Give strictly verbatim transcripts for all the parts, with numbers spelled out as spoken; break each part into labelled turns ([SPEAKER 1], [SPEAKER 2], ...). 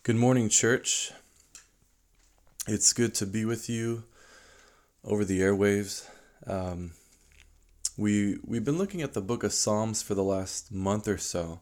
[SPEAKER 1] Good morning, church. It's good to be with you over the airwaves. Um, we we've been looking at the book of Psalms for the last month or so,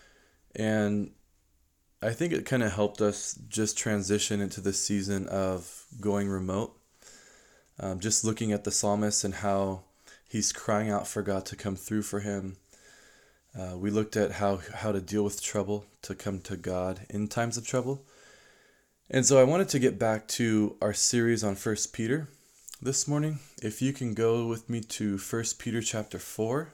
[SPEAKER 1] and I think it kind of helped us just transition into the season of going remote. Um, just looking at the psalmist and how he's crying out for God to come through for him. Uh, we looked at how how to deal with trouble, to come to God in times of trouble. And so I wanted to get back to our series on First Peter this morning. If you can go with me to First Peter chapter four,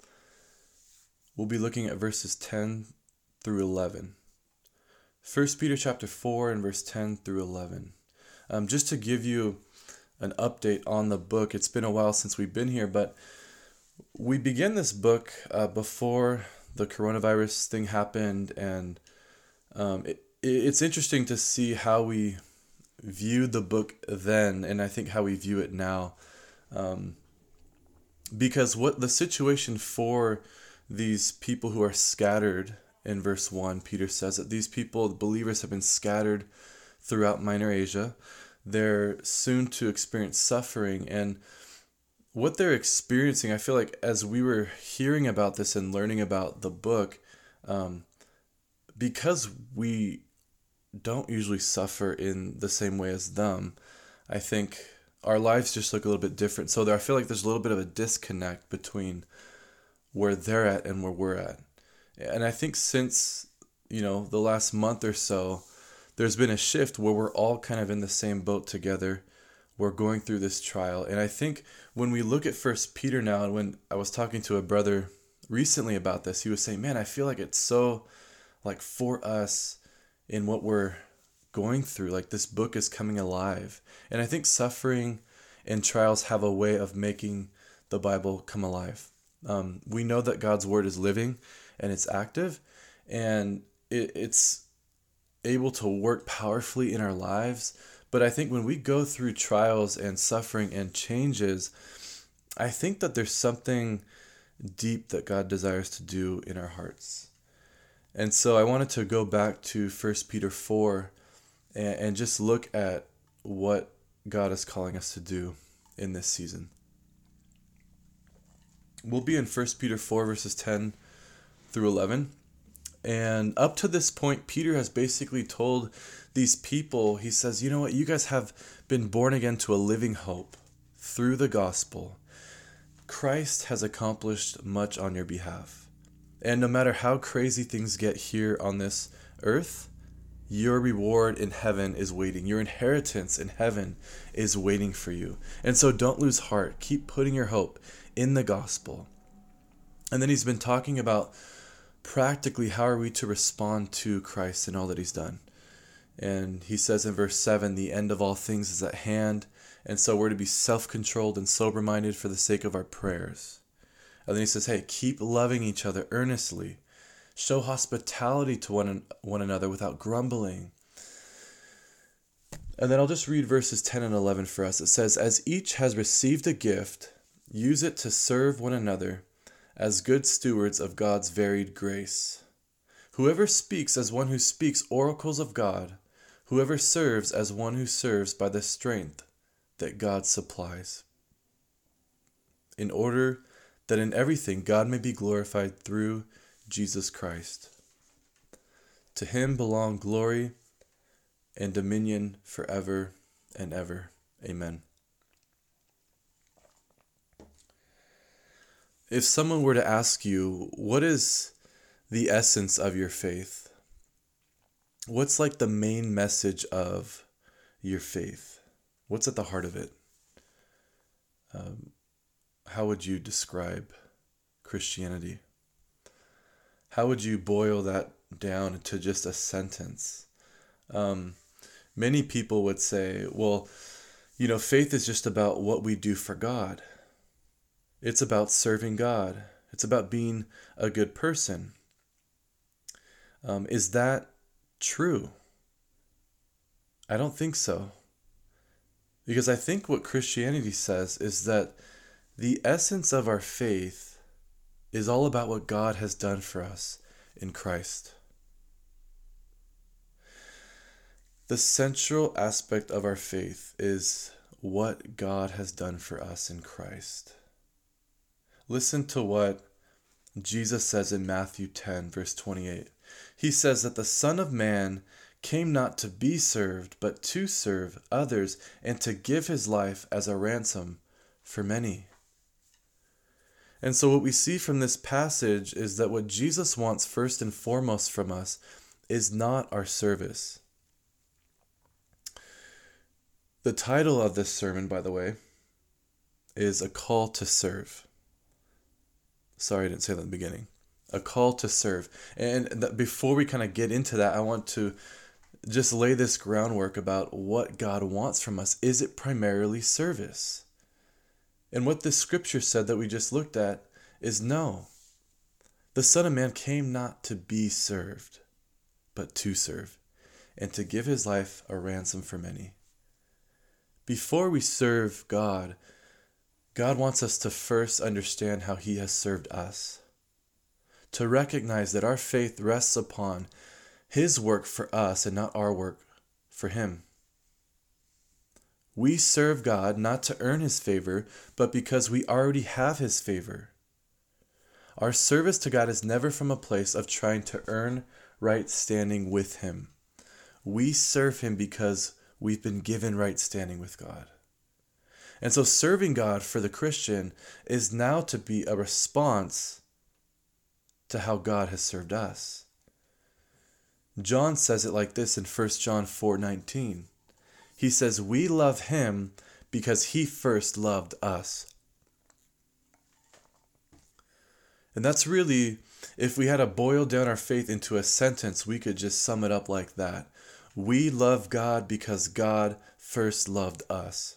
[SPEAKER 1] we'll be looking at verses ten through eleven. First Peter chapter four and verse ten through eleven. Um, just to give you an update on the book, it's been a while since we've been here, but we began this book uh, before the coronavirus thing happened, and um, it, it's interesting to see how we viewed the book then, and I think how we view it now. Um, because what the situation for these people who are scattered in verse one, Peter says that these people, the believers, have been scattered throughout Minor Asia. They're soon to experience suffering, and what they're experiencing, I feel like as we were hearing about this and learning about the book, um, because we don't usually suffer in the same way as them, I think our lives just look a little bit different. So there, I feel like there's a little bit of a disconnect between where they're at and where we're at. And I think since, you know, the last month or so, there's been a shift where we're all kind of in the same boat together. We're going through this trial. And I think when we look at First Peter now, and when I was talking to a brother recently about this, he was saying, man, I feel like it's so like for us in what we're going through, like this book is coming alive. And I think suffering and trials have a way of making the Bible come alive. Um, we know that God's word is living and it's active, and it, it's able to work powerfully in our lives. But I think when we go through trials and suffering and changes, I think that there's something deep that God desires to do in our hearts. And so I wanted to go back to First Peter four and, and just look at what God is calling us to do in this season. We'll be in First Peter four verses ten through eleven. And up to this point, Peter has basically told these people, he says, you know what, you guys have been born again to a living hope through the gospel. Christ has accomplished much on your behalf. And no matter how crazy things get here on this earth, your reward in heaven is waiting. Your inheritance in heaven is waiting for you. And so don't lose heart. Keep putting your hope in the gospel. And then he's been talking about practically how are we to respond to Christ and all that he's done. And he says in verse seven, the end of all things is at hand. And so we're to be self-controlled and sober-minded for the sake of our prayers. And then he says, hey, keep loving each other earnestly. Show hospitality to one, one another without grumbling. And then I'll just read verses ten and eleven for us. It says, as each has received a gift, use it to serve one another as good stewards of God's varied grace. Whoever speaks as one who speaks oracles of God, whoever serves as one who serves by the strength that God supplies, in order that in everything God may be glorified through Jesus Christ. To him belong glory and dominion forever and ever. Amen. If someone were to ask you, what is the essence of your faith? What's like the main message of your faith? What's at the heart of it? Um, how would you describe Christianity? How would you boil that down to just a sentence? Um, many people would say, well, you know, faith is just about what we do for God. It's about serving God. It's about being a good person. Um, is that true? I don't think so. Because I think what Christianity says is that the essence of our faith is all about what God has done for us in Christ. The central aspect of our faith is what God has done for us in Christ. Listen to what Jesus says in Matthew ten, verse twenty-eight. He says that the Son of Man came not to be served, but to serve others and to give his life as a ransom for many. And so what we see from this passage is that what Jesus wants first and foremost from us is not our service. The title of this sermon, by the way, is A Call to Serve. Sorry, I didn't say that in the beginning. A call to serve. And th- before we kind of get into that, I want to just lay this groundwork about what God wants from us. Is it primarily service? And what this scripture said that we just looked at is no. The Son of Man came not to be served, but to serve, and to give his life a ransom for many. Before we serve God, God wants us to first understand how he has served us. To recognize that our faith rests upon his work for us and not our work for him. We serve God not to earn his favor, but because we already have his favor. Our service to God is never from a place of trying to earn right standing with him. We serve him because we've been given right standing with God. And so serving God for the Christian is now to be a response to how God has served us. John says it like this in First John four nineteen. He says, we love him because he first loved us. And that's really, if we had to boil down our faith into a sentence, we could just sum it up like that. We love God because God first loved us.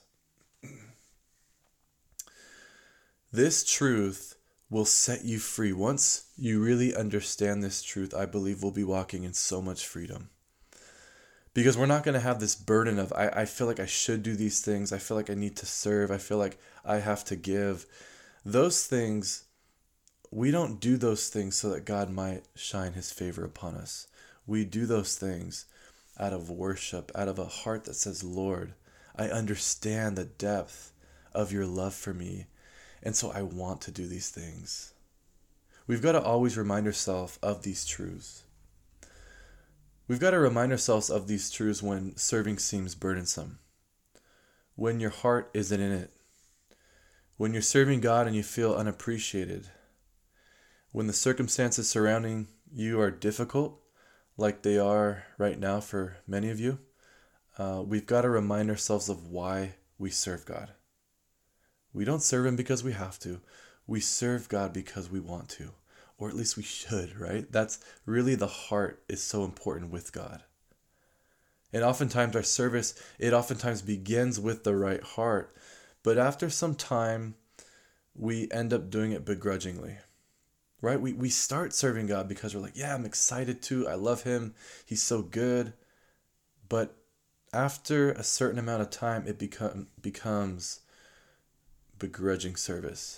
[SPEAKER 1] This truth will set you free. Once you really understand this truth, I believe we'll be walking in so much freedom. Because we're not going to have this burden of, I, I feel like I should do these things. I feel like I need to serve. I feel like I have to give. Those things, we don't do those things so that God might shine his favor upon us. We do those things out of worship, out of a heart that says, Lord, I understand the depth of your love for me. And so I want to do these things. We've got to always remind ourselves of these truths. We've got to remind ourselves of these truths when serving seems burdensome. When your heart isn't in it. When you're serving God and you feel unappreciated. When the circumstances surrounding you are difficult, like they are right now for many of you, uh, we've got to remind ourselves of why we serve God. We don't serve him because we have to. We serve God because we want to. Or at least we should, right? That's really the heart is so important with God. And oftentimes our service, it oftentimes begins with the right heart. But after some time, we end up doing it begrudgingly, right? We, we start serving God because we're like, yeah, I'm excited to. I love him. He's so good. But after a certain amount of time, it become, becomes begrudging service.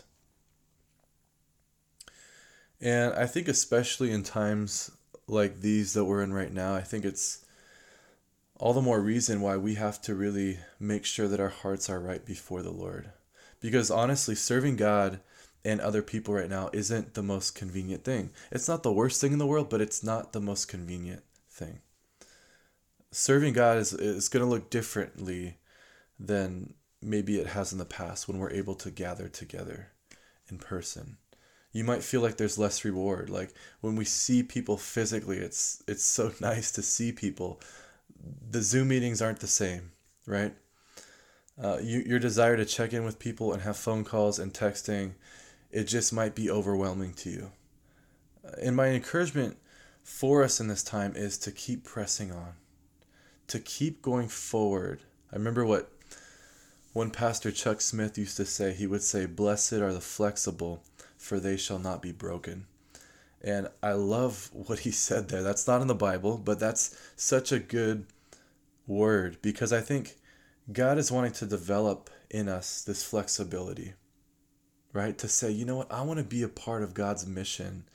[SPEAKER 1] And I think especially in times like these that we're in right now, I think it's all the more reason why we have to really make sure that our hearts are right before the Lord. Because honestly, serving God and other people right now isn't the most convenient thing. It's not the worst thing in the world, but it's not the most convenient thing. Serving God is, is going to look differently than maybe it has in the past when we're able to gather together in person. You might feel like there's less reward. Like when we see people physically, it's it's so nice to see people. The Zoom meetings aren't the same, right? Uh, you, your desire to check in with people and have phone calls and texting, it just might be overwhelming to you. And my encouragement for us in this time is to keep pressing on, to keep going forward. I remember what one pastor, Chuck Smith, used to say. He would say, blessed are the flexible, for they shall not be broken. And I love what he said there. That's not in the Bible, but that's such a good word, because I think God is wanting to develop in us this flexibility, right? To say, you know what, I want to be a part of God's mission.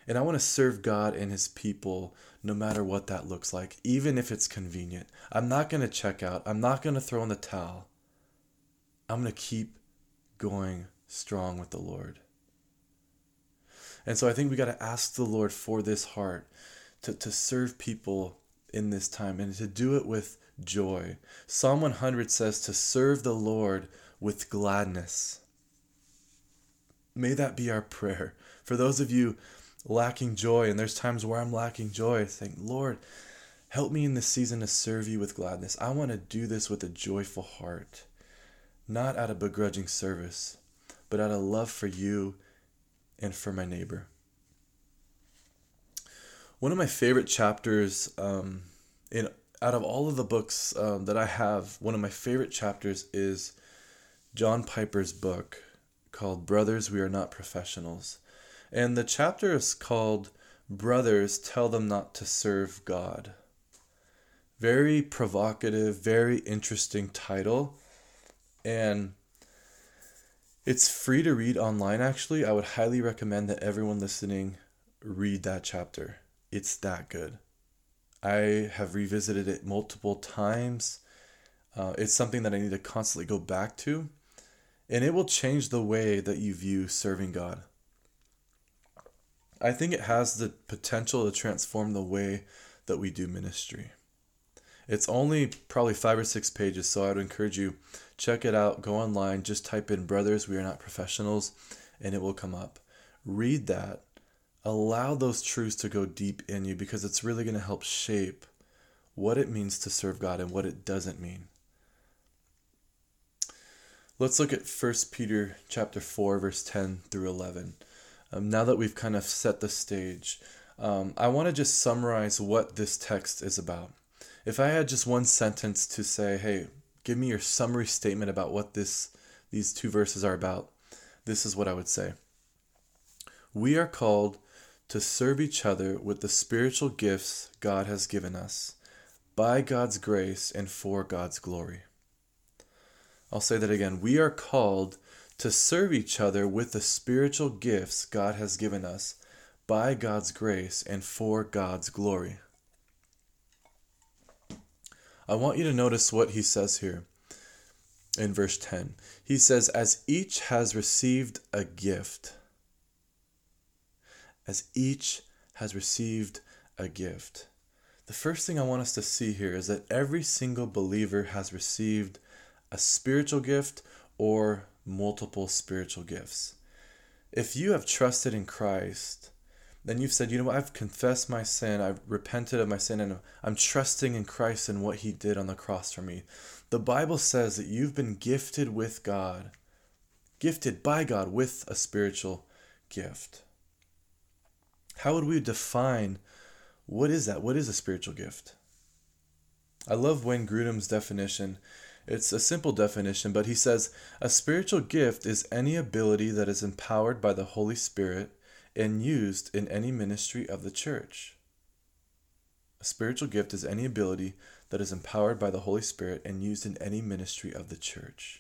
[SPEAKER 1] And I want to serve God and his people no matter what that looks like, even if it's convenient. I'm not going to check out. I'm not going to throw in the towel. I'm going to keep going strong with the Lord. And so I think we got to ask the Lord for this heart to, to serve people in this time and to do it with joy. Psalm one hundred says to serve the Lord with gladness. May that be our prayer. For those of you lacking joy, and there's times where I'm lacking joy, saying, Lord, help me in this season to serve you with gladness. I want to do this with a joyful heart, not out of begrudging service, but out of love for you and for my neighbor. One of my favorite chapters um, in out of all of the books um, that I have, one of my favorite chapters is John Piper's book called Brothers, We Are Not Professionals. And the chapter is called Brothers, Tell Them Not to Serve God. Very provocative, very interesting title. And it's free to read online, actually. I would highly recommend that everyone listening read that chapter. It's that good. I have revisited it multiple times. Uh, it's something that I need to constantly go back to. And it will change the way that you view serving God. I think it has the potential to transform the way that we do ministry. It's only probably five or six pages, so I would encourage you, check it out, go online, just type in Brothers, We Are Not Professionals, and it will come up. Read that. Allow those truths to go deep in you, because it's really going to help shape what it means to serve God and what it doesn't mean. Let's look at First Peter chapter four, verse ten through eleven. Um, now that we've kind of set the stage, um, I want to just summarize what this text is about. If I had just one sentence to say, hey, give me your summary statement about what this these two verses are about, this is what I would say. We are called to serve each other with the spiritual gifts God has given us, by God's grace and for God's glory. I'll say that again. We are called to serve each other with the spiritual gifts God has given us, by God's grace and for God's glory. I want you to notice what he says here in verse ten. He says, as each has received a gift, as each has received a gift. The first thing I want us to see here is that every single believer has received a spiritual gift or multiple spiritual gifts. If you have trusted in Christ, then you've said, you know what, I've confessed my sin, I've repented of my sin, and I'm trusting in Christ and what he did on the cross for me. The Bible says that you've been gifted with God, gifted by God with a spiritual gift. How would we define what is that? What is a spiritual gift? I love Wayne Grudem's definition. It's a simple definition, but he says, a spiritual gift is any ability that is empowered by the Holy Spirit and used in any ministry of the church. A spiritual gift is any ability that is empowered by the Holy Spirit and used in any ministry of the church.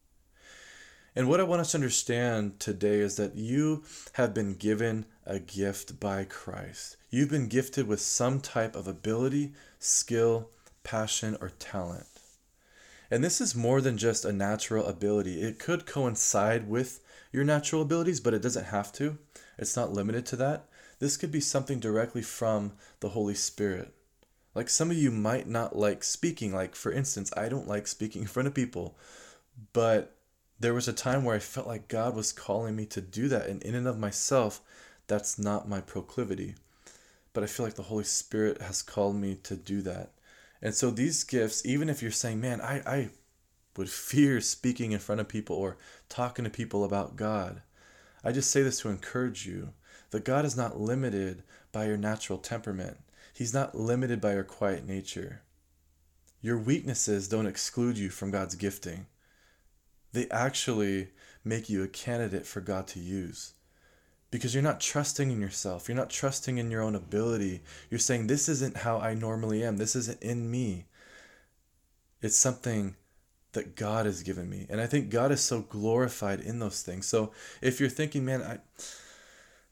[SPEAKER 1] And what I want us to understand today is that you have been given a gift by Christ. You've been gifted with some type of ability, skill, passion, or talent. And this is more than just a natural ability. It could coincide with your natural abilities, but it doesn't have to. It's not limited to that. This could be something directly from the Holy Spirit. Like some of you might not like speaking. Like, for instance, I don't like speaking in front of people, but there was a time where I felt like God was calling me to do that. And in and of myself, that's not my proclivity. But I feel like the Holy Spirit has called me to do that. And so these gifts, even if you're saying, man, I, I would fear speaking in front of people or talking to people about God, I just say this to encourage you that God is not limited by your natural temperament. He's not limited by your quiet nature. Your weaknesses don't exclude you from God's gifting. They actually make you a candidate for God to use. Because you're not trusting in yourself. You're not trusting in your own ability. You're saying, this isn't how I normally am. This isn't in me. It's something that God has given me. And I think God is so glorified in those things. So if you're thinking, man, I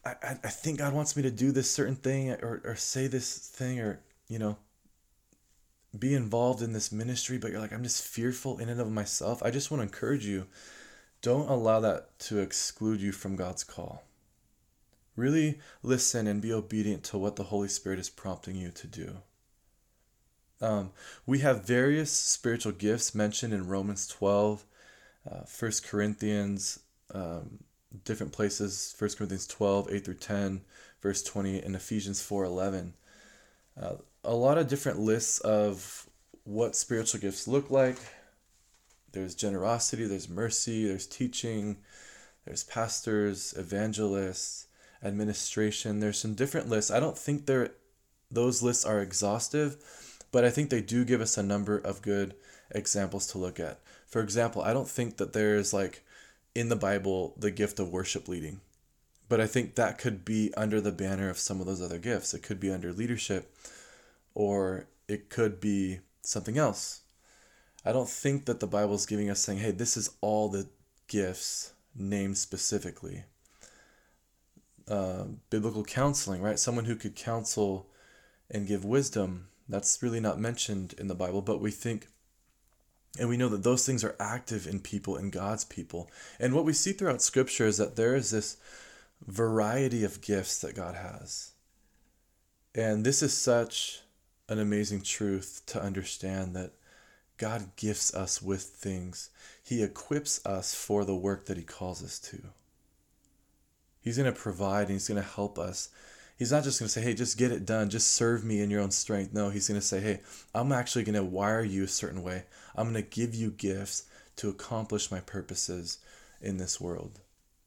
[SPEAKER 1] I, I think God wants me to do this certain thing or, or say this thing or, you know, be involved in this ministry, but you're like, I'm just fearful in and of myself. I just want to encourage you, don't allow that to exclude you from God's call. Really listen and be obedient to what the Holy Spirit is prompting you to do. Um, we have various spiritual gifts mentioned in Romans twelve, uh, First Corinthians, um, different places, First Corinthians twelve, eight through ten, verse twenty, and Ephesians four eleven. Uh, a lot of different lists of what spiritual gifts look like. There's generosity, there's mercy, there's teaching, there's pastors, evangelists, administration. There's some different lists. I don't think they're those lists are exhaustive, but I think they do give us a number of good examples to look at. For example, I don't think that there's like in the Bible the gift of worship leading, but I think that could be under the banner of some of those other gifts. It could be under leadership, or it could be something else. I don't think that the Bible is giving us saying, hey, this is all the gifts named specifically. Uh, biblical counseling, right? Someone who could counsel and give wisdom. That's really not mentioned in the Bible, but we think and we know that those things are active in people, in God's people. And what we see throughout Scripture is that there is this variety of gifts that God has. And this is such an amazing truth to understand, that God gifts us with things. He equips us for the work that He calls us to. He's going to provide and He's going to help us. He's not just going to say, hey, just get it done. Just serve me in your own strength. No, He's going to say, hey, I'm actually going to wire you a certain way. I'm going to give you gifts to accomplish my purposes in this world.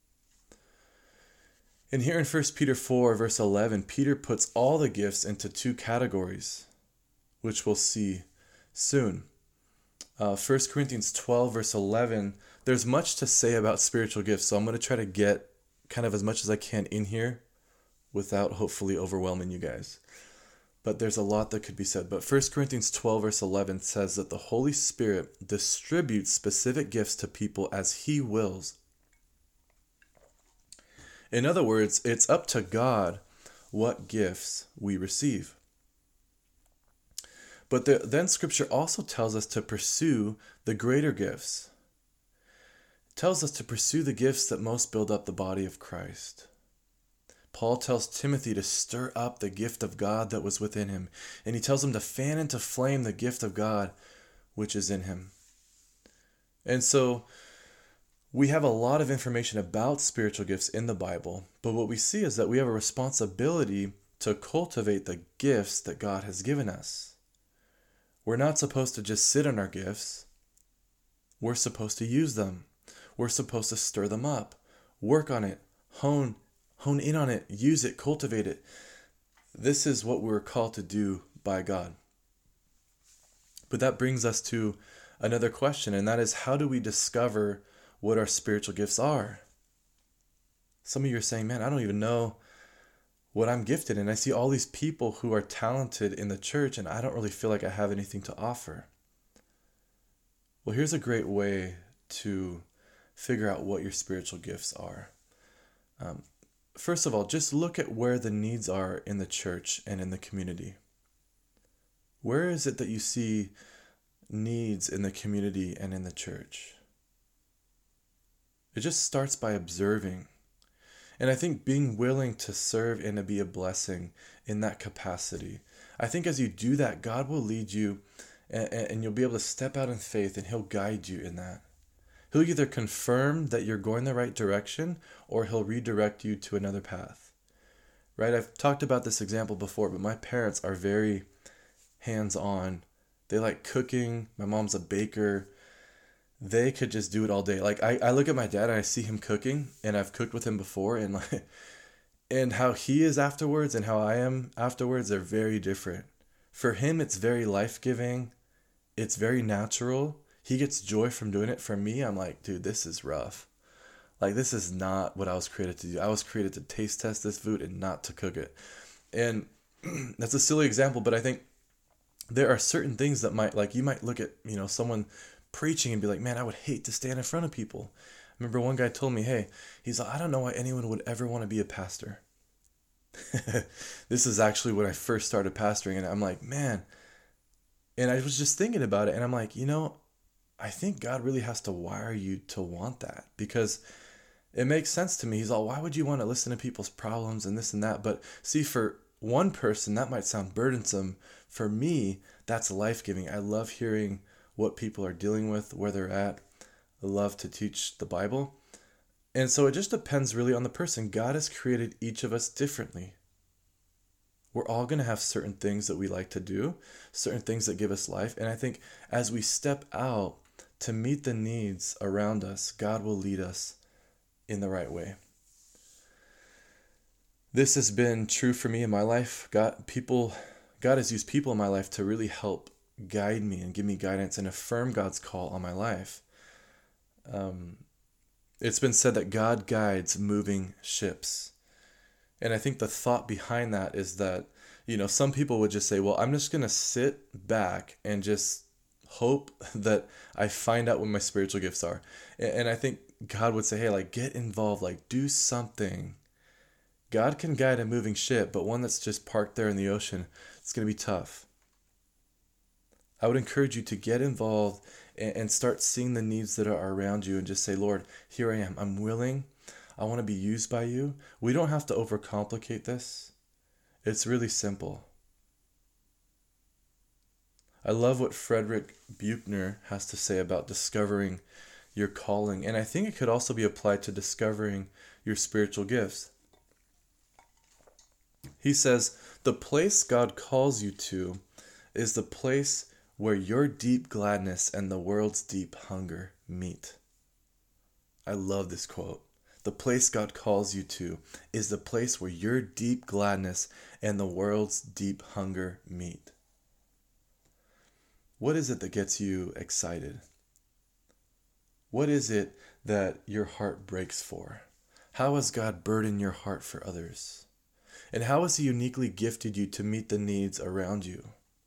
[SPEAKER 1] And here in First Peter four, verse eleven, Peter puts all the gifts into two categories, which we'll see soon. Uh, First Corinthians twelve, verse eleven, there's much to say about spiritual gifts, so I'm going to try to get kind of as much as I can in here without hopefully overwhelming you guys. But there's a lot that could be said. But First Corinthians twelve, verse eleven says that the Holy Spirit distributes specific gifts to people as He wills. In other words, it's up to God what gifts we receive. But the, then Scripture also tells us to pursue the greater gifts. It tells us to pursue the gifts that most build up the body of Christ. Paul tells Timothy to stir up the gift of God that was within him. And he tells him to fan into flame the gift of God which is in him. And so we have a lot of information about spiritual gifts in the Bible, but what we see is that we have a responsibility to cultivate the gifts that God has given us. We're not supposed to just sit on our gifts. We're supposed to use them. We're supposed to stir them up, work on it, hone, hone in on it, use it, cultivate it. This is what we're called to do by God. But that brings us to another question, and that is, how do we discover what our spiritual gifts are? Some of you are saying, man, I don't even know what I'm gifted in. I see all these people who are talented in the church, and I don't really feel like I have anything to offer. Well, here's a great way to figure out what your spiritual gifts are. Um, first of all, just look at where the needs are in the church and in the community. Where is it that you see needs in the community and in the church? It just starts by observing. And I think being willing to serve and to be a blessing in that capacity. I think as you do that, God will lead you, and, and you'll be able to step out in faith, and He'll guide you in that. He'll either confirm that you're going the right direction, or He'll redirect you to another path. Right? I've talked about this example before, but my parents are very hands-on. They like cooking. My mom's a baker. They could just do it all day. Like I, I look at my dad and I see him cooking, and I've cooked with him before, and like, and how he is afterwards and how I am afterwards are very different. For him, it's very life-giving. It's very natural. He gets joy from doing it. For me, I'm like, dude, this is rough. Like, this is not what I was created to do. I was created to taste test this food and not to cook it. And that's a silly example, but I think there are certain things that might, like, you might look at, you know, someone preaching and be like, man, I would hate to stand in front of people. I remember one guy told me, hey, he's like, I don't know why anyone would ever want to be a pastor. This is actually when I first started pastoring, and I'm like, man, and I was just thinking about it, and I'm like, you know, I think God really has to wire you to want that, because it makes sense to me. He's all, why would you want to listen to people's problems and this and that? But see, for one person, that might sound burdensome. For me, that's life-giving. I love hearing what people are dealing with, where they're at. I love to teach the Bible. And so it just depends really on the person. God has created each of us differently. We're all going to have certain things that we like to do, certain things that give us life. And I think as we step out to meet the needs around us, God will lead us in the right way. This has been true for me in my life. God, people, God has used people in my life to really help guide me and give me guidance and affirm God's call on my life. Um, it's been said that God guides moving ships. And I think the thought behind that is that, you know, some people would just say, well, I'm just going to sit back and just hope that I find out what my spiritual gifts are. And I think God would say, hey, like, get involved, like, do something. God can guide a moving ship, but one that's just parked there in the ocean, it's going to be tough. I would encourage you to get involved and start seeing the needs that are around you and just say, Lord, here I am. I'm willing. I want to be used by you. We don't have to overcomplicate this. It's really simple. I love what Frederick Buechner has to say about discovering your calling. And I think it could also be applied to discovering your spiritual gifts. He says, the place God calls you to is the place where your deep gladness and the world's deep hunger meet. I love this quote. The place God calls you to is the place where your deep gladness and the world's deep hunger meet. What is it that gets you excited? What is it that your heart breaks for? How has God burdened your heart for others? And how has He uniquely gifted you to meet the needs around you?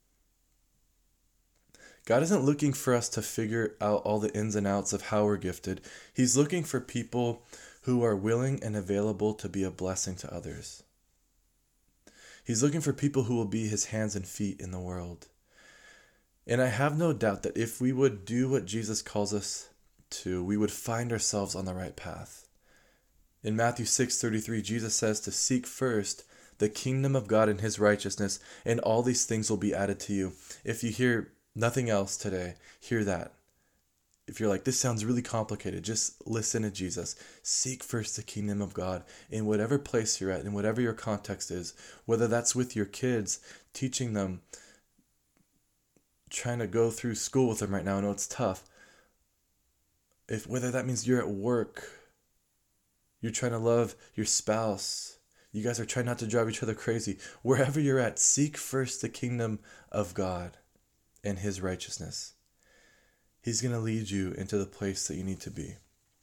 [SPEAKER 1] God isn't looking for us to figure out all the ins and outs of how we're gifted. He's looking for people who are willing and available to be a blessing to others. He's looking for people who will be His hands and feet in the world. And I have no doubt that if we would do what Jesus calls us to, we would find ourselves on the right path. In Matthew six thirty-three, Jesus says to seek first the kingdom of God and His righteousness, and all these things will be added to you. If you hear nothing else today, hear that. If you're like, this sounds really complicated, just listen to Jesus. Seek first the kingdom of God in whatever place you're at, in whatever your context is, whether that's with your kids, teaching them, trying to go through school with them right now. I know it's tough. If whether that means you're at work, you're trying to love your spouse, you guys are trying not to drive each other crazy. Wherever you're at, seek first the kingdom of God and His righteousness. He's going to lead you into the place that you need to be.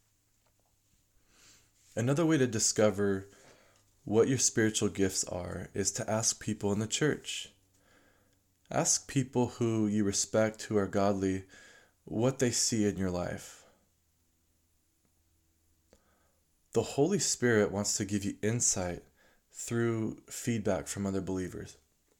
[SPEAKER 1] Another way to discover what your spiritual gifts are is to ask people in the church. Ask people who you respect, who are godly, what they see in your life. The Holy Spirit wants to give you insight through feedback from other believers.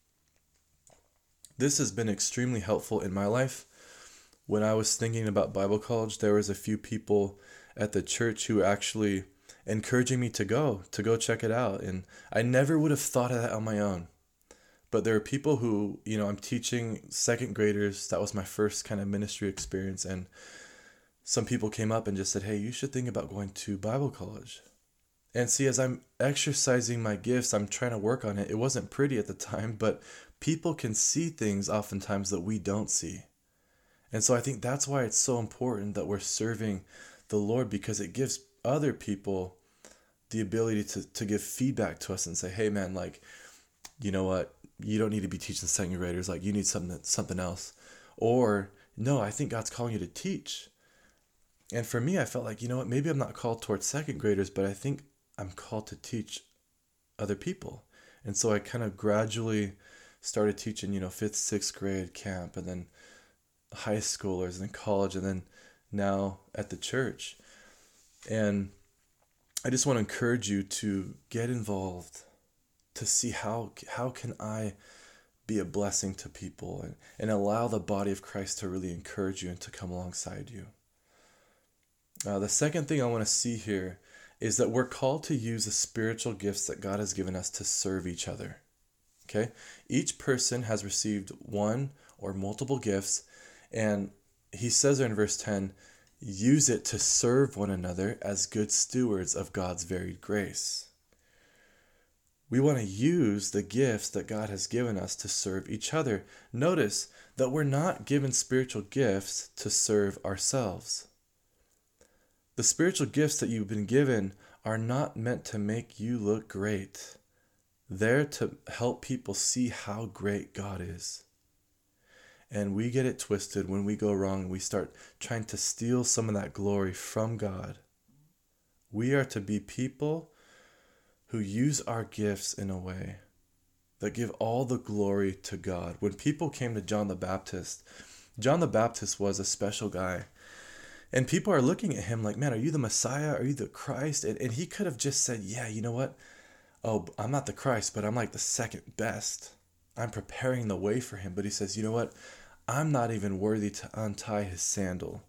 [SPEAKER 1] This has been extremely helpful in my life. When I was thinking about Bible college, there was a few people at the church who were actually encouraging me to go, to go check it out. And I never would have thought of that on my own. But there are people who, you know, I'm teaching second graders. That was my first kind of ministry experience. And some people came up and just said, hey, you should think about going to Bible college. And see, as I'm exercising my gifts, I'm trying to work on it. It wasn't pretty at the time, but people can see things oftentimes that we don't see. And so I think that's why it's so important that we're serving the Lord, because it gives other people the ability to, to give feedback to us and say, hey, man, like, you know what? You don't need to be teaching second graders. Like, you need something, something else. Or, no, I think God's calling you to teach. And for me, I felt like, you know what? Maybe I'm not called towards second graders, but I think I'm called to teach other people. And so I kind of gradually started teaching, you know, fifth, sixth grade camp, and then high schoolers, and then college, and then now at the church. And I just want to encourage you to get involved. to see how how can I be a blessing to people and, and allow the body of Christ to really encourage you and to come alongside you. Uh, the second thing I want to see here is that we're called to use the spiritual gifts that God has given us to serve each other. Okay? Each person has received one or multiple gifts, and he says there in verse ten, use it to serve one another as good stewards of God's varied grace. We want to use the gifts that God has given us to serve each other. Notice that we're not given spiritual gifts to serve ourselves. The spiritual gifts that you've been given are not meant to make you look great. They're to help people see how great God is. And we get it twisted when we go wrong and we start trying to steal some of that glory from God. We are to be people who use our gifts in a way that give all the glory to God. When people came to John the Baptist, John the Baptist was a special guy. And people are looking at him like, man, are you the Messiah? Are you the Christ? And, and he could have just said, yeah, you know what? Oh, I'm not the Christ, but I'm like the second best. I'm preparing the way for him. But he says, you know what? I'm not even worthy to untie his sandal.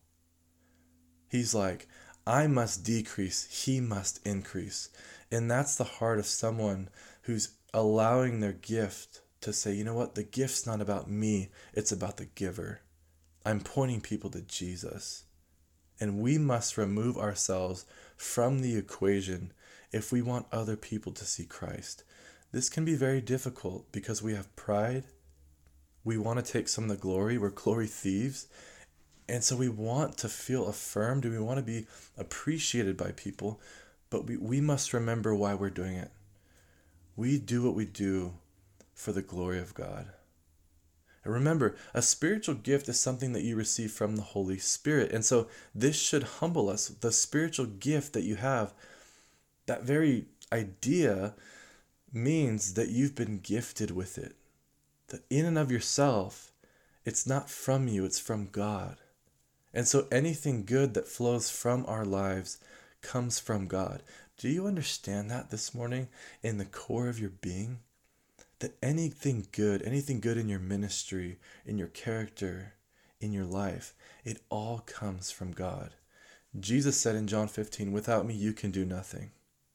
[SPEAKER 1] He's like, I must decrease, he must increase. And that's the heart of someone who's allowing their gift to say, you know what? The gift's not about me. It's about the giver. I'm pointing people to Jesus. And we must remove ourselves from the equation if we want other people to see Christ. This can be very difficult because we have pride. We want to take some of the glory. We're glory thieves. And so we want to feel affirmed and we want to be appreciated by people. But we, we must remember why we're doing it. We do what we do for the glory of God. And remember, a spiritual gift is something that you receive from the Holy Spirit. And so this should humble us. The spiritual gift that you have, that very idea means that you've been gifted with it. That in and of yourself, it's not from you, it's from God. And so anything good that flows from our lives comes from God. Do you understand that this morning in the core of your being? That anything good, anything good in your ministry, in your character, in your life, it all comes from God. Jesus said in John fifteen, without me you can do nothing.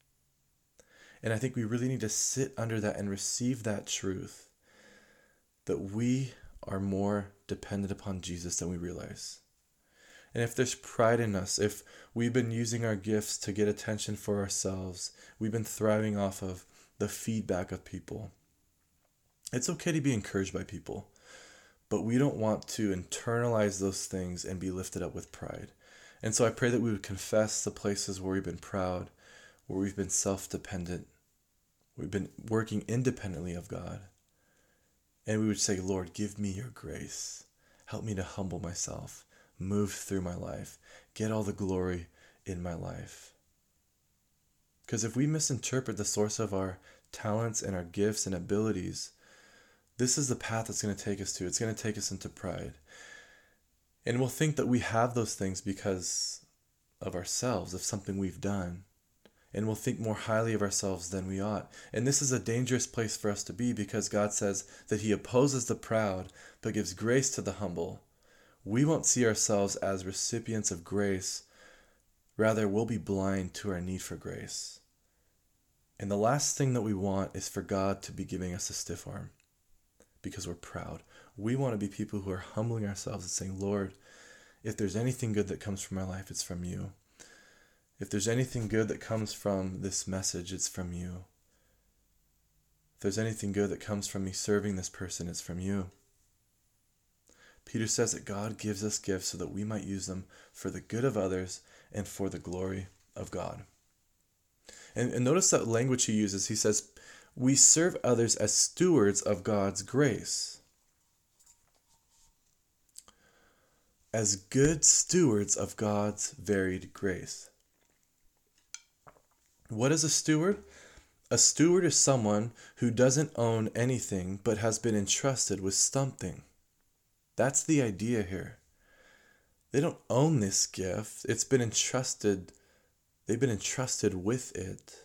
[SPEAKER 1] And I think we really need to sit under that and receive that truth, that we are more dependent upon Jesus than we realize. And if there's pride in us, if we've been using our gifts to get attention for ourselves, we've been thriving off of the feedback of people, it's okay to be encouraged by people, but we don't want to internalize those things and be lifted up with pride. And so I pray that we would confess the places where we've been proud, where we've been self-dependent, we've been working independently of God. And we would say, Lord, give me your grace. Help me to humble myself, move through my life, get all the glory in my life. Because if we misinterpret the source of our talents and our gifts and abilities, this is the path it's going to take us to. It's going to take us into pride. And we'll think that we have those things because of ourselves, of something we've done. And we'll think more highly of ourselves than we ought. And this is a dangerous place for us to be because God says that he opposes the proud, but gives grace to the humble. We won't see ourselves as recipients of grace. Rather, we'll be blind to our need for grace. And the last thing that we want is for God to be giving us a stiff arm because we're proud. We want to be people who are humbling ourselves and saying, Lord, if there's anything good that comes from my life, it's from you. If there's anything good that comes from this message, it's from you. If there's anything good that comes from me serving this person, it's from you. Peter says that God gives us gifts so that we might use them for the good of others and for the glory of God. And, and notice that language he uses. He says, we serve others as stewards of God's grace. As good stewards of God's varied grace. What is a steward? A steward is someone who doesn't own anything but has been entrusted with something. That's the idea here. They don't own this gift. It's been entrusted. They've been entrusted with it.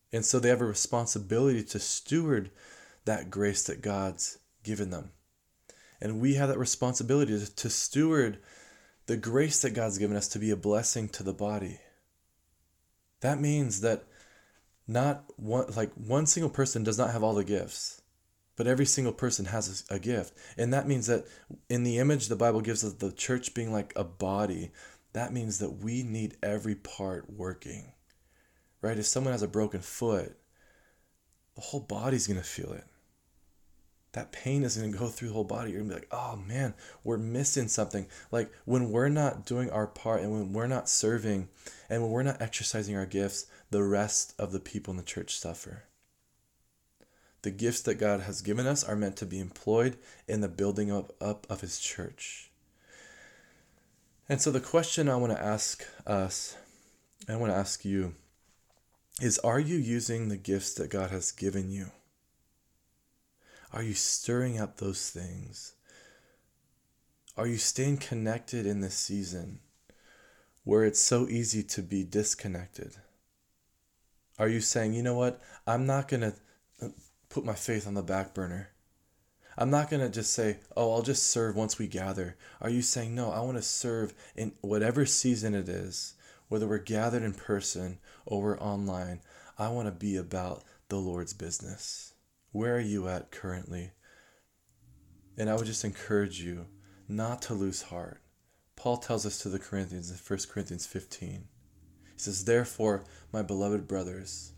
[SPEAKER 1] And so they have a responsibility to steward that grace that God's given them. And we have that responsibility to, to steward the grace that God's given us to be a blessing to the body. That means that not one, like one single person does not have all the gifts, but every single person has a, a gift. And that means that in the image the Bible gives us the church being like a body, that means that we need every part working, right? If someone has a broken foot, the whole body's going to feel it. That pain is going to go through the whole body. You're going to be like, oh man, we're missing something. Like when we're not doing our part and when we're not serving and when we're not exercising our gifts, the rest of the people in the church suffer. The gifts that God has given us are meant to be employed in the building up, up of his church. And so the question I want to ask us, I want to ask you, is are you using the gifts that God has given you? Are you stirring up those things? Are you staying connected in this season where it's so easy to be disconnected? Are you saying, you know what, I'm not going to put my faith on the back burner. I'm not going to just say, oh, I'll just serve once we gather. Are you saying, no, I want to serve in whatever season it is, whether we're gathered in person or we're online, I want to be about the Lord's business. Where are you at currently? And I would just encourage you not to lose heart. Paul tells us to the Corinthians in First Corinthians fifteen. He says, therefore, my beloved brothers,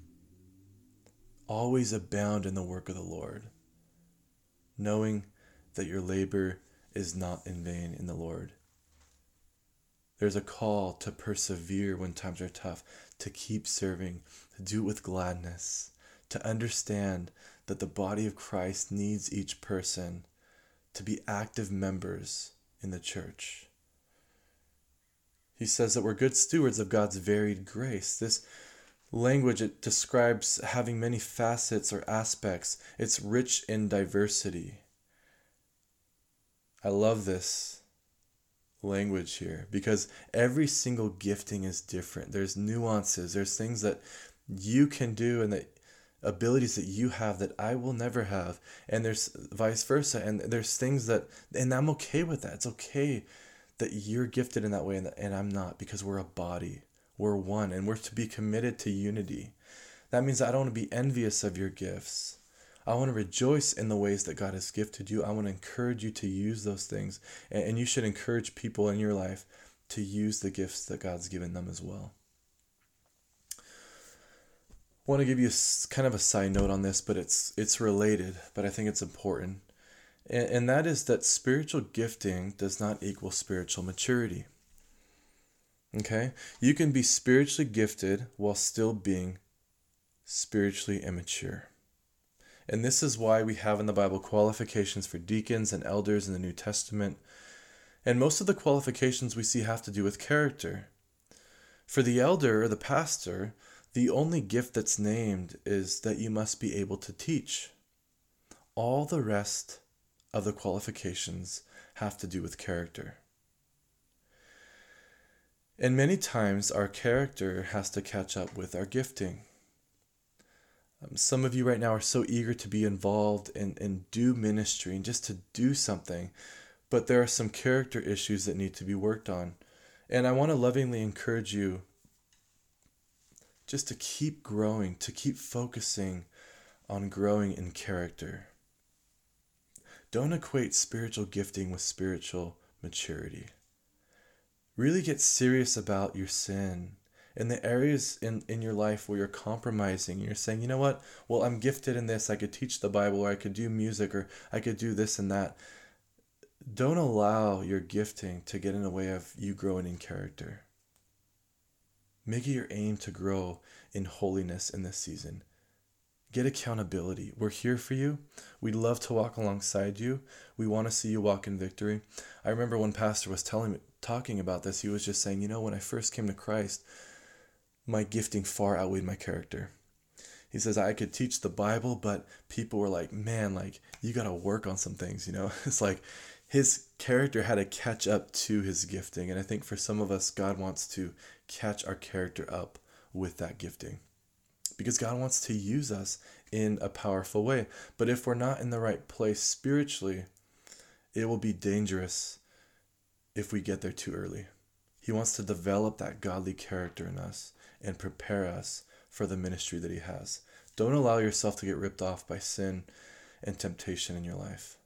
[SPEAKER 1] always abound in the work of the Lord, knowing that your labor is not in vain in the Lord. There's a call to persevere when times are tough, to keep serving, to do it with gladness, to understand that the body of Christ needs each person to be active members in the church. He says that we're good stewards of God's varied grace. This language, it describes having many facets or aspects. It's rich in diversity. I love this language here because every single gifting is different. There's nuances. There's things that you can do and that abilities that you have that I will never have, and there's vice versa, and there's things that, and I'm okay with that. It's okay that you're gifted in that way and, that, and I'm not, because we're a body, we're one, and we're to be committed to unity. That means I don't want to be envious of your gifts. I want to rejoice in the ways that God has gifted you. I want to encourage you to use those things, and, and you should encourage people in your life to use the gifts that God's given them as well. I want to give you a, kind of a side note on this, but it's it's related, but I think it's important. And, and that is that spiritual gifting does not equal spiritual maturity. Okay? You can be spiritually gifted while still being spiritually immature. And this is why we have in the Bible qualifications for deacons and elders in the New Testament. And most of the qualifications we see have to do with character. For the elder or the pastor, the only gift that's named is that you must be able to teach. All the rest of the qualifications have to do with character. And many times our character has to catch up with our gifting. Um, some of you right now are so eager to be involved and, and do ministry and just to do something, but there are some character issues that need to be worked on. And I want to lovingly encourage you just to keep growing, to keep focusing on growing in character. Don't equate spiritual gifting with spiritual maturity. Really get serious about your sin and the areas in, in your life where you're compromising. You're saying, you know what? Well, I'm gifted in this. I could teach the Bible, or I could do music, or I could do this and that. Don't allow your gifting to get in the way of you growing in character. Make it your aim to grow in holiness in this season. Get accountability. We're here for you. We'd love to walk alongside you. We want to see you walk in victory. I remember when Pastor was telling me, talking about this, he was just saying, you know, when I first came to Christ, my gifting far outweighed my character. He says, I could teach the Bible, but people were like, man, like, you got to work on some things, you know? It's like his character had to catch up to his gifting. And I think for some of us, God wants to catch our character up with that gifting. because God wants to use us in a powerful way. But if we're not in the right place spiritually, it will be dangerous if we get there too early. He wants to develop that godly character in us and prepare us for the ministry that he has. Don't allow yourself to get ripped off by sin and temptation in your life.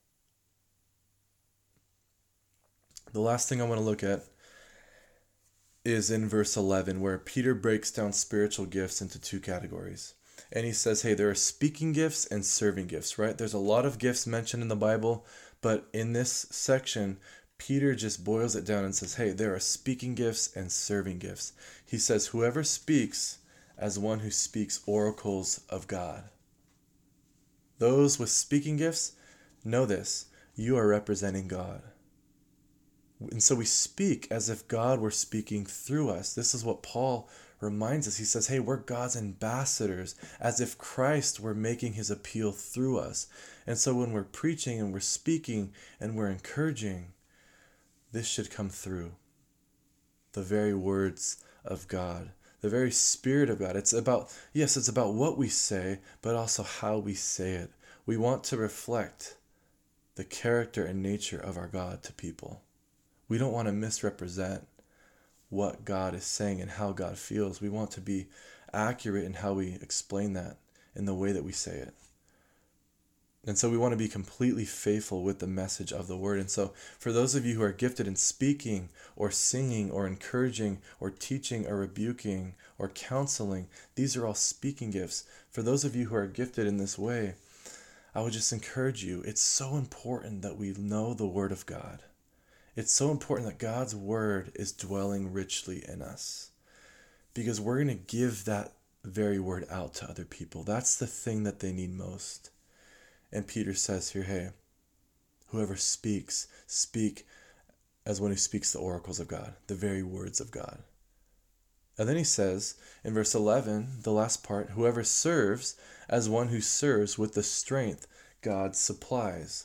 [SPEAKER 1] The last thing I want to look at is in verse eleven, where Peter breaks down spiritual gifts into two categories. And he says, hey, there are speaking gifts and serving gifts, right? There's a lot of gifts mentioned in the Bible, but in this section, Peter just boils it down and says, hey, there are speaking gifts and serving gifts. He says, whoever speaks as one who speaks oracles of God. Those with speaking gifts, know this, you are representing God. And so we speak as if God were speaking through us. This is what Paul reminds us. He says, hey, we're God's ambassadors, as if Christ were making his appeal through us. And so when we're preaching and we're speaking and we're encouraging, this should come through the very words of God, the very Spirit of God. It's about, yes, it's about what we say, but also how we say it. We want to reflect the character and nature of our God to people. We don't want to misrepresent what God is saying and how God feels. We want to be accurate in how we explain that in the way that we say it. And so we want to be completely faithful with the message of the word. And so for those of you who are gifted in speaking or singing or encouraging or teaching or rebuking or counseling, these are all speaking gifts. For those of you who are gifted in this way, I would just encourage you. It's so important that we know the word of God. It's so important that God's word is dwelling richly in us, because we're going to give that very word out to other people. That's the thing that they need most. And Peter says here, hey, whoever speaks, speak as one who speaks the oracles of God, the very words of God. And then he says in verse eleven, the last part, whoever serves as one who serves with the strength God supplies.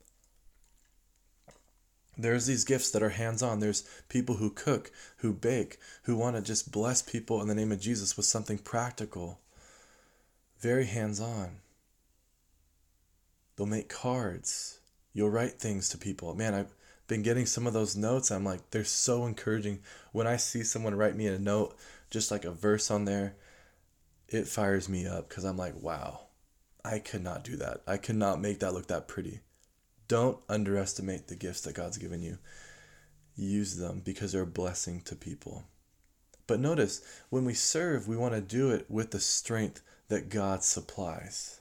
[SPEAKER 1] There's these gifts that are hands-on. There's people who cook, who bake, who want to just bless people in the name of Jesus with something practical. Very hands-on. They'll make cards. You'll write things to people. Man, I've been getting some of those notes. I'm like, they're so encouraging. When I see someone write me a note, just like a verse on there, it fires me up, because I'm like, wow, I could not do that. I could not make that look that pretty. Don't underestimate the gifts that God's given you. Use them, because they're a blessing to people. But notice, when we serve, we want to do it with the strength that God supplies.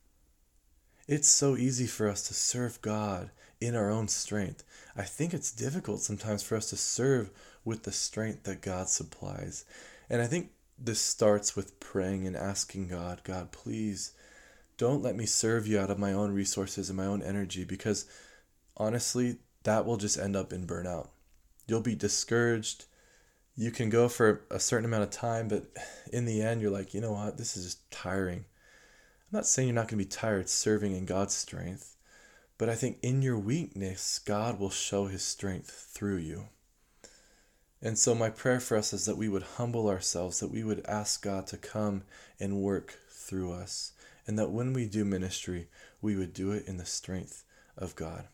[SPEAKER 1] It's so easy for us to serve God in our own strength. I think it's difficult sometimes for us to serve with the strength that God supplies. And I think this starts with praying and asking God, God, please don't let me serve you out of my own resources and my own energy, because honestly, that will just end up in burnout. You'll be discouraged. You can go for a certain amount of time, but in the end, you're like, you know what? This is just tiring. I'm not saying you're not going to be tired serving in God's strength, but I think in your weakness, God will show his strength through you. And so my prayer for us is that we would humble ourselves, that we would ask God to come and work through us, and that when we do ministry, we would do it in the strength of God.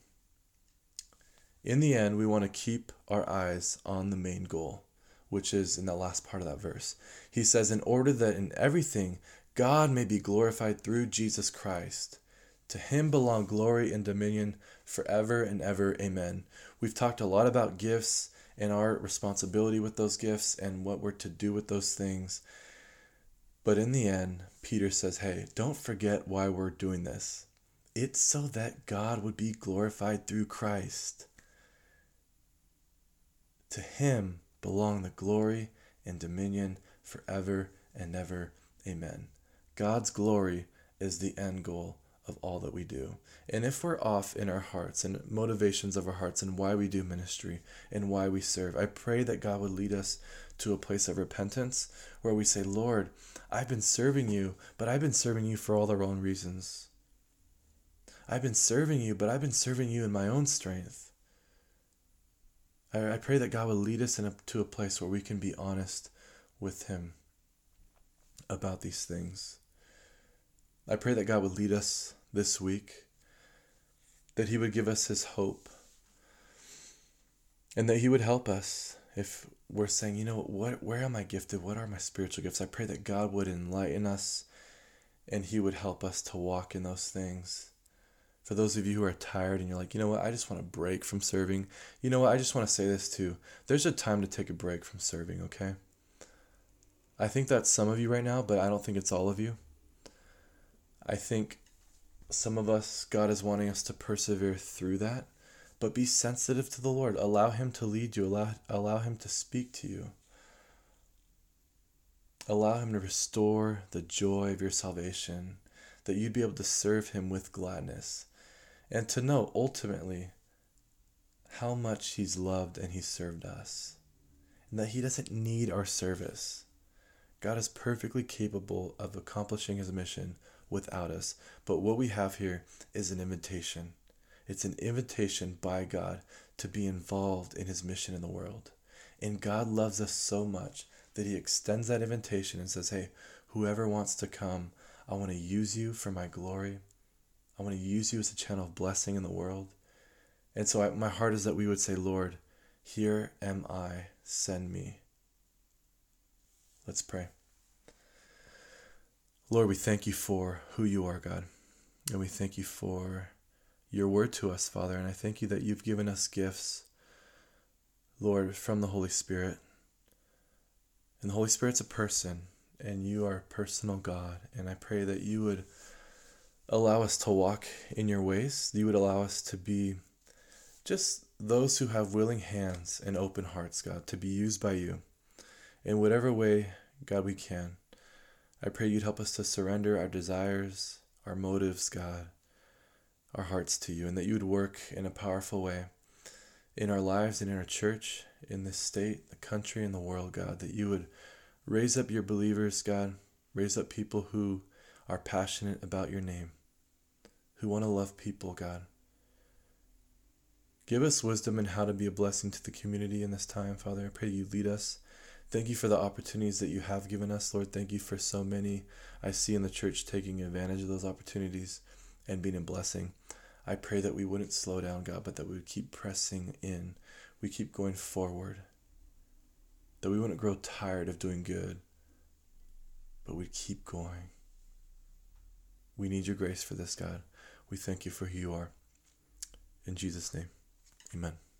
[SPEAKER 1] In the end, we want to keep our eyes on the main goal, which is in the last part of that verse. He says, in order that in everything God may be glorified through Jesus Christ. To him belong glory and dominion forever and ever. Amen. We've talked a lot about gifts and our responsibility with those gifts and what we're to do with those things. But in the end, Peter says, hey, don't forget why we're doing this. It's so that God would be glorified through Christ. To him belong the glory and dominion forever and ever. Amen. God's glory is the end goal of all that we do. And if we're off in our hearts and motivations of our hearts and why we do ministry and why we serve, I pray that God would lead us to a place of repentance where we say, Lord, I've been serving you, but I've been serving you for all the wrong reasons. I've been serving you, but I've been serving you in my own strength. I, I pray that God would lead us in a, to a place where we can be honest with him. about these things. I pray that God would lead us this week, that he would give us his hope, and that he would help us if we're saying, you know, what, where am I gifted? What are my spiritual gifts? I pray that God would enlighten us and he would help us to walk in those things. For those of you who are tired and you're like, you know what, I just want a break from serving. You know what, I just want to say this too. There's a time to take a break from serving, okay? I think that's some of you right now, but I don't think it's all of you. I think some of us, God is wanting us to persevere through that, but be sensitive to the Lord. Allow him to lead you. Allow, allow him to speak to you. Allow him to restore the joy of your salvation, that you'd be able to serve him with gladness, and to know ultimately how much he's loved and he's served us, and that he doesn't need our service. God is perfectly capable of accomplishing his mission without us. But what we have here is an invitation. It's an invitation by God to be involved in his mission in the world. And God loves us so much that he extends that invitation and says, hey, whoever wants to come, I want to use you for my glory. I want to use you as a channel of blessing in the world. And so I, my heart is that we would say, Lord, here am I, send me. Let's pray. Lord, we thank you for who you are, God. And we thank you for your word to us, Father. And I thank you that you've given us gifts, Lord, from the Holy Spirit. And the Holy Spirit's a person, and you are a personal God. And I pray that you would allow us to walk in your ways. You would allow us to be just those who have willing hands and open hearts, God, to be used by you in whatever way, God, we can. I pray you'd help us to surrender our desires, our motives, God, our hearts to you, and that you would work in a powerful way in our lives and in our church, in this state, the country, and the world, God, that you would raise up your believers, God, raise up people who are passionate about your name, who want to love people, God. Give us wisdom in how to be a blessing to the community in this time, Father. I pray you lead us. Thank you for the opportunities that you have given us, Lord. Thank you for so many I see in the church taking advantage of those opportunities and being a blessing. I pray that we wouldn't slow down, God, but that we would keep pressing in. We keep going forward. That we wouldn't grow tired of doing good, but we'd keep going. We need your grace for this, God. We thank you for who you are. In Jesus' name, amen.